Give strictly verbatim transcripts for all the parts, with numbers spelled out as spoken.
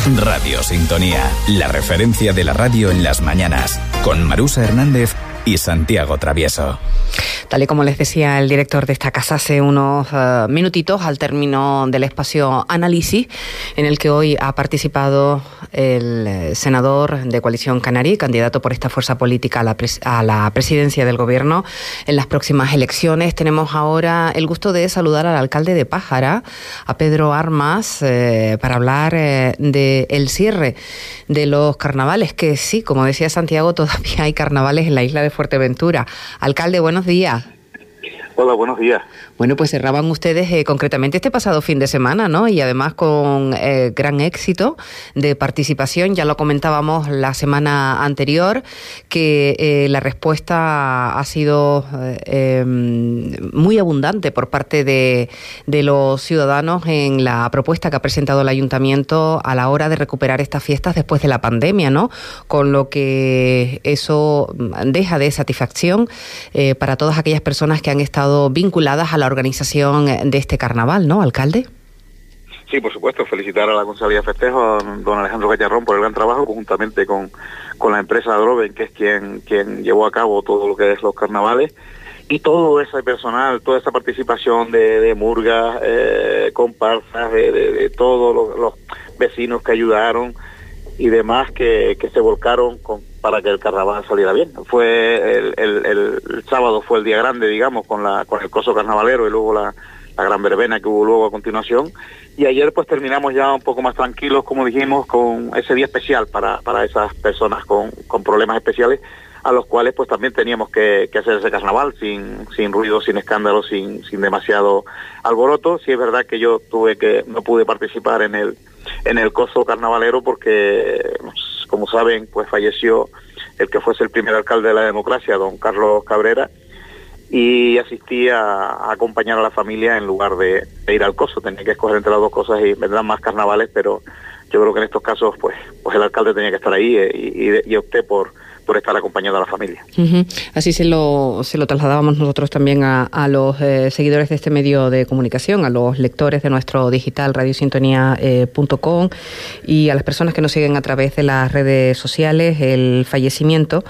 Radio Sintonía, la referencia de la radio en las mañanas, con Marusa Hernández y Santiago Travieso. Tal y como les decía el director de esta casa hace unos uh, minutitos, al término del espacio Análisis, en el que hoy ha participado el senador de Coalición Canaria, candidato por esta fuerza política a la, pres- a la presidencia del gobierno en las próximas elecciones. Tenemos ahora el gusto de saludar al alcalde de Pájara, a Pedro Armas, eh, para hablar eh, del cierre de los carnavales, que sí, como decía Santiago, todavía hay carnavales en la isla de Fuerteventura. Alcalde, buenos días. Hola, buenos días. Bueno, pues cerraban ustedes eh, concretamente este pasado fin de semana, ¿no? Y además con eh, gran éxito de participación. Ya lo comentábamos la semana anterior, que eh, la respuesta ha sido eh, muy abundante por parte de, de los ciudadanos en la propuesta que ha presentado el Ayuntamiento a la hora de recuperar estas fiestas después de la pandemia, ¿no? Con lo que eso deja de satisfacción eh, para todas aquellas personas que han estado vinculadas a la organización de este carnaval, ¿no, alcalde? Sí, por supuesto, felicitar a la Concejalía de Festejo, a don Alejandro Gallarrón, por el gran trabajo, conjuntamente con, con la empresa Adroven, que es quien, quien llevó a cabo todo lo que es los carnavales, y todo ese personal, toda esa participación de, de murgas, eh, comparsas, de, de, de todos los, los vecinos que ayudaron y demás que, que se volcaron con, para que el carnaval saliera bien. Fue el, el, el, el sábado fue el día grande, digamos, con la con el coso carnavalero y luego la, la gran verbena que hubo luego a continuación. Y ayer pues terminamos ya un poco más tranquilos, como dijimos, con ese día especial para, para esas personas con, con problemas especiales, a los cuales pues también teníamos que, que hacer ese carnaval sin, sin ruido, sin escándalo, sin, sin demasiado alboroto. Sí es verdad que yo tuve que, no pude participar en el en el coso carnavalero porque, como saben, pues falleció el que fuese el primer alcalde de la democracia, don Carlos Cabrera, y asistí a, a acompañar a la familia en lugar de, de ir al coso. Tenía que escoger entre las dos cosas y vendrán más carnavales, pero yo creo que en estos casos pues pues el alcalde tenía que estar ahí eh, y, y, y opté por por estar acompañando a la familia. Uh-huh. Así se lo se lo trasladábamos nosotros también a, a los eh, seguidores de este medio de comunicación, a los lectores de nuestro digital radio sintonía punto com eh, y a las personas que nos siguen a través de las redes sociales, el fallecimiento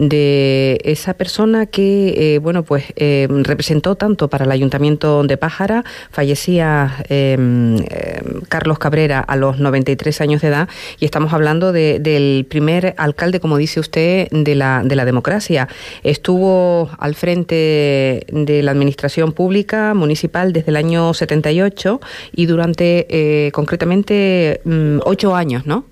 de esa persona que, eh, bueno, pues eh, representó tanto para el Ayuntamiento de Pájara. Fallecía eh, eh, Carlos Cabrera a los noventa y tres años de edad, y estamos hablando de, del primer alcalde, como dice usted, de la de la democracia. Estuvo al frente de la administración pública municipal desde el año setenta y ocho y durante eh, concretamente mm, ocho años, ¿no?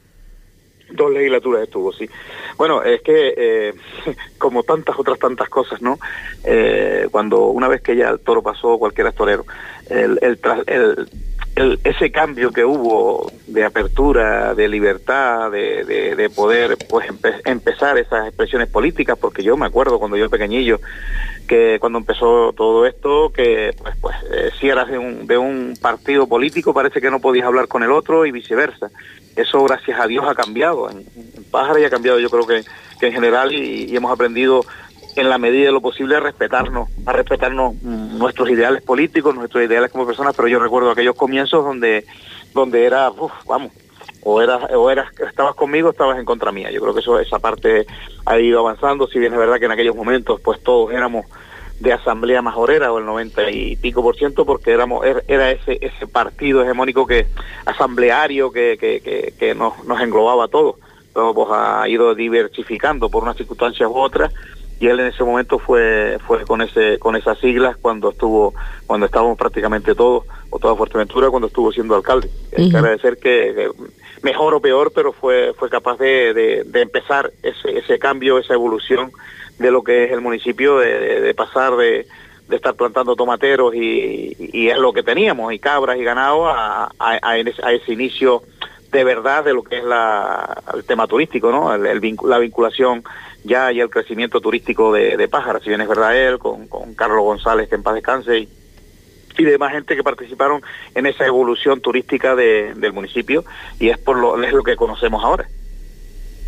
Dos legislaturas estuvo, sí. Bueno, es que eh, como tantas otras tantas cosas, ¿no? Eh, cuando una vez que ya el toro pasó, cualquiera es torero. El, el, el, el, ese cambio que hubo de apertura, de libertad, de, de, de poder pues empe- empezar esas expresiones políticas, porque yo me acuerdo cuando yo pequeñillo, que cuando empezó todo esto, que pues pues eh, si eras de un, de un partido político parece que no podías hablar con el otro y viceversa. Eso, gracias a Dios, ha cambiado. En, en Pájara y ha cambiado, yo creo que, que en general, y, y hemos aprendido en la medida de lo posible a respetarnos, a respetarnos mm, nuestros ideales políticos, nuestros ideales como personas, pero yo recuerdo aquellos comienzos donde donde era, uf, vamos, o eras, o eras, estabas conmigo o estabas en contra mía. Yo creo que eso, esa parte ha ido avanzando, si bien es verdad que en aquellos momentos pues todos éramos de asamblea majorera, o el noventa y pico por ciento, porque éramos era ese ese partido hegemónico que asambleario que que, que, que nos, nos englobaba a todos. Luego pues ha ido diversificando por unas circunstancias u otras, y él en ese momento fue fue con ese con esas siglas cuando estuvo cuando estábamos prácticamente todos, o toda Fuerteventura, cuando estuvo siendo alcalde. Uh-huh. Hay que agradecer que, que mejor o peor, pero fue fue capaz de, de, de empezar ese ese cambio, esa evolución de lo que es el municipio, de, de, de pasar de, de estar plantando tomateros y, y es lo que teníamos, y cabras y ganado, a, a, a, ese, a ese inicio de verdad de lo que es la, el tema turístico, ¿no? El, el, la vinculación ya y el crecimiento turístico de, de Pájara, si bien es verdad él, con, con Carlos González, que en paz descanse, y, y demás gente que participaron en esa evolución turística de, del municipio, y es por lo, es lo que conocemos ahora.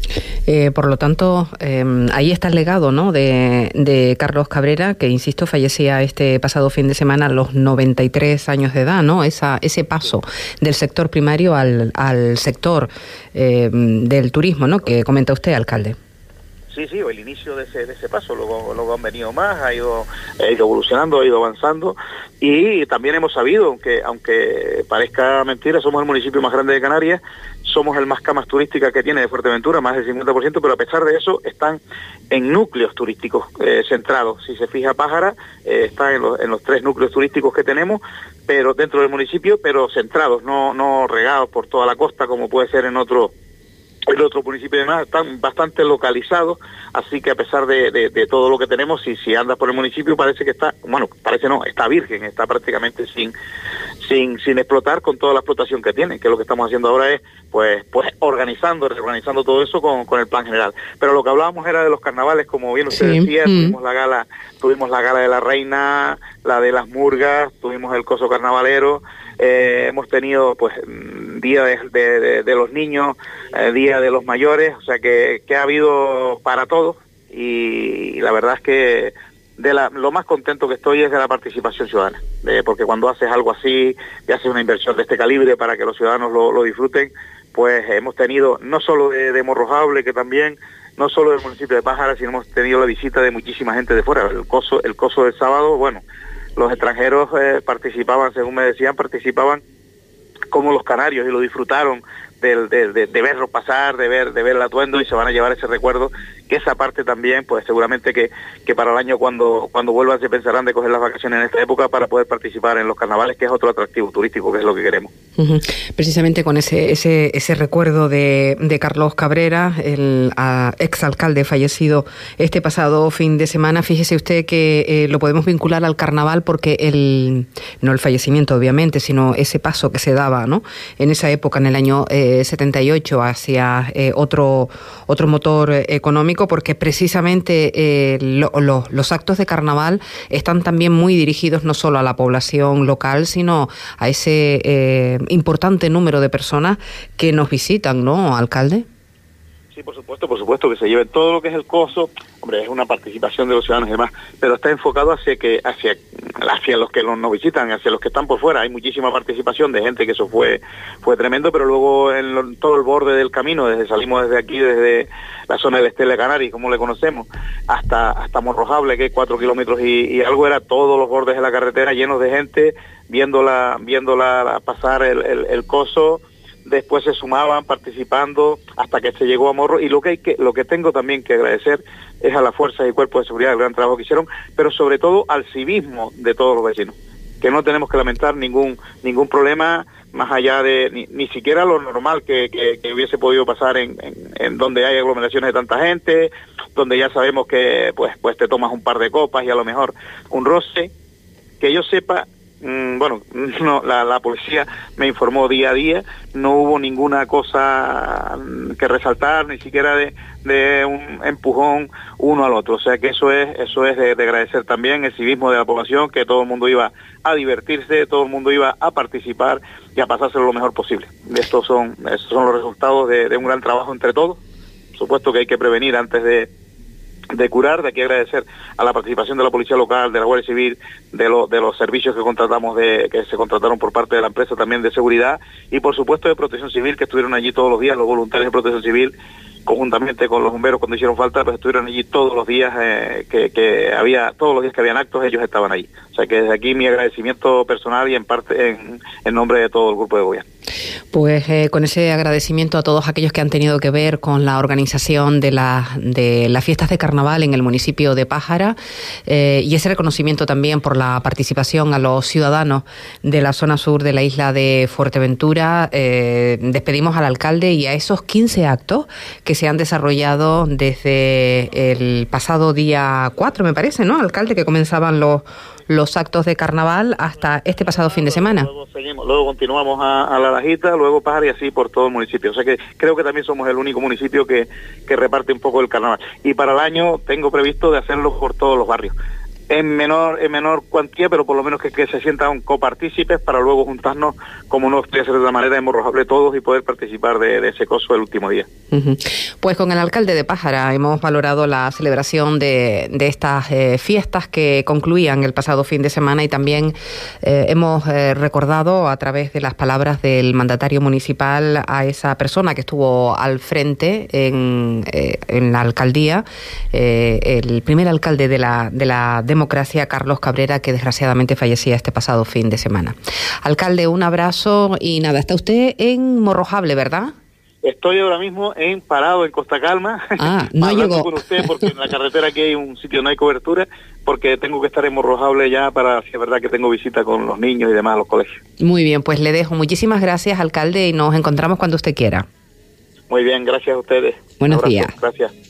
Eh, por lo tanto, eh, ahí está el legado, ¿no?, de, de Carlos Cabrera, que, insisto, fallecía este pasado fin de semana a los noventa y tres años de edad, ¿no? Esa, ese paso del sector primario al, al sector eh, del turismo, ¿no?, que comenta usted, alcalde. Sí, sí, el inicio de ese, de ese paso, luego, luego han venido más, ha ido, ha ido evolucionando, ha ido avanzando, y también hemos sabido, aunque, aunque parezca mentira, somos el municipio más grande de Canarias, somos el más camas turísticas que tiene de Fuerteventura, más del cincuenta por ciento, pero a pesar de eso están en núcleos turísticos eh, centrados. Si se fija Pájara, eh, está en los, en los tres núcleos turísticos que tenemos, pero dentro del municipio, pero centrados, no, no regados por toda la costa como puede ser en otro el otro municipio y demás, están bastante localizados, así que a pesar de, de, de todo lo que tenemos, si, si andas por el municipio parece que está, bueno, parece no, está virgen, está prácticamente sin sin sin explotar con toda la explotación que tiene, que lo que estamos haciendo ahora es pues pues organizando, reorganizando todo eso con, con el plan general. Pero lo que hablábamos era de los carnavales, como bien usted sí. decía, mm. tuvimos la gala, tuvimos la gala de la reina, la de las murgas, tuvimos el coso carnavalero, eh, hemos tenido pues día de, de, de, de los niños, eh, día de los mayores, o sea que, que ha habido para todos, y, y la verdad es que de la, lo más contento que estoy es de la participación ciudadana, de, porque cuando haces algo así, y haces una inversión de este calibre para que los ciudadanos lo, lo disfruten, pues hemos tenido, no solo de, de Morrojable, que también, no solo del municipio de Pájara, sino hemos tenido la visita de muchísima gente de fuera. El coso, el coso del sábado, bueno, los extranjeros eh, participaban, según me decían, participaban como los canarios y lo disfrutaron de, de, de, de verlo pasar, de ver de ver el atuendo, y se van a llevar ese recuerdo, que esa parte también, pues seguramente que, que para el año cuando cuando vuelvan se pensarán de coger las vacaciones en esta época para poder participar en los carnavales, que es otro atractivo turístico, que es lo que queremos. Uh-huh. Precisamente con ese ese ese recuerdo de, de Carlos Cabrera, el a, exalcalde fallecido este pasado fin de semana, fíjese usted que eh, lo podemos vincular al carnaval porque el no el fallecimiento obviamente, sino ese paso que se daba, ¿no?, en esa época, en el año eh, setenta y ocho, hacia eh, otro otro motor eh, económico, porque precisamente eh, lo, lo, los actos de carnaval están también muy dirigidos no solo a la población local, sino a ese eh, importante número de personas que nos visitan, ¿no, alcalde? Sí, por supuesto, por supuesto, que se lleve todo lo que es el coso. Hombre, es una participación de los ciudadanos y demás, pero está enfocado hacia que hacia hacia los que nos visitan, hacia los que están por fuera. Hay muchísima participación de gente, que eso fue fue tremendo, pero luego en lo, todo el borde del camino, desde salimos desde aquí, desde la zona del Estela Canaris, como le conocemos, hasta hasta Morrojable, que es cuatro kilómetros y, y algo, era todos los bordes de la carretera llenos de gente, viéndola, viéndola pasar el, el, el coso. Después se sumaban participando hasta que se llegó a Morro, y lo que hay que lo que tengo también que agradecer es a las fuerzas y cuerpos de seguridad el gran trabajo que hicieron, pero sobre todo al civismo de todos los vecinos, que no tenemos que lamentar ningún ningún problema más allá de ni, ni siquiera lo normal que, que, que hubiese podido pasar en, en, en donde hay aglomeraciones de tanta gente, donde ya sabemos que pues pues te tomas un par de copas y a lo mejor un roce. Que yo sepa, bueno, no, la, la policía me informó día a día, no hubo ninguna cosa que resaltar, ni siquiera de, de un empujón uno al otro, o sea que eso es eso es de, de agradecer también el civismo de la población, que todo el mundo iba a divertirse, todo el mundo iba a participar y a pasárselo lo mejor posible. Estos son, estos son los resultados de, de un gran trabajo entre todos. Por supuesto que hay que prevenir antes de de curar. De aquí agradecer a la participación de la Policía Local, de la Guardia Civil, de, lo, de los servicios que contratamos, de que se contrataron por parte de la empresa también de seguridad, y por supuesto de Protección Civil, que estuvieron allí todos los días, los voluntarios de Protección Civil, conjuntamente con los bomberos cuando hicieron falta, pues estuvieron allí todos los días, eh, que, que había, todos los días que habían actos, ellos estaban allí. O sea que desde aquí mi agradecimiento personal y en parte en, en nombre de todo el grupo de gobierno. Pues eh, con ese agradecimiento a todos aquellos que han tenido que ver con la organización de, la, de las fiestas de carnaval en el municipio de Pájara, eh, y ese reconocimiento también por la participación a los ciudadanos de la zona sur de la isla de Fuerteventura, eh, despedimos al alcalde y a esos quince actos que se han desarrollado desde el pasado día cuatro, me parece, ¿no, alcalde?, que comenzaban los los actos de carnaval hasta este pasado fin de semana. Luego seguimos, luego continuamos a, a La Lajita, luego Pájara y así por todo el municipio. O sea que creo que también somos el único municipio que, que reparte un poco el carnaval. Y para el año tengo previsto de hacerlo por todos los barrios. en menor en menor cuantía, pero por lo menos que, que se sientan copartícipes para luego juntarnos, como no estoy hacer de otra manera, en Morrojable todos y poder participar de, de ese coso el último día. Uh-huh. Pues con el alcalde de Pájara hemos valorado la celebración de, de estas eh, fiestas que concluían el pasado fin de semana y también eh, hemos eh, recordado a través de las palabras del mandatario municipal a esa persona que estuvo al frente en, eh, en la alcaldía, eh, el primer alcalde de la, de la democracia, Carlos Cabrera, que desgraciadamente fallecía este pasado fin de semana. Alcalde, un abrazo y nada, está usted en Morrojable, ¿verdad? Estoy ahora mismo en parado en Costa Calma, ah, no hablando llegó. con usted porque en la carretera aquí hay un sitio no hay cobertura, porque tengo que estar en Morrojable ya para, si es verdad que tengo visita con los niños y demás a los colegios. Muy bien, pues le dejo. Muchísimas gracias, alcalde, y nos encontramos cuando usted quiera. Muy bien, gracias a ustedes. Buenos días. Gracias.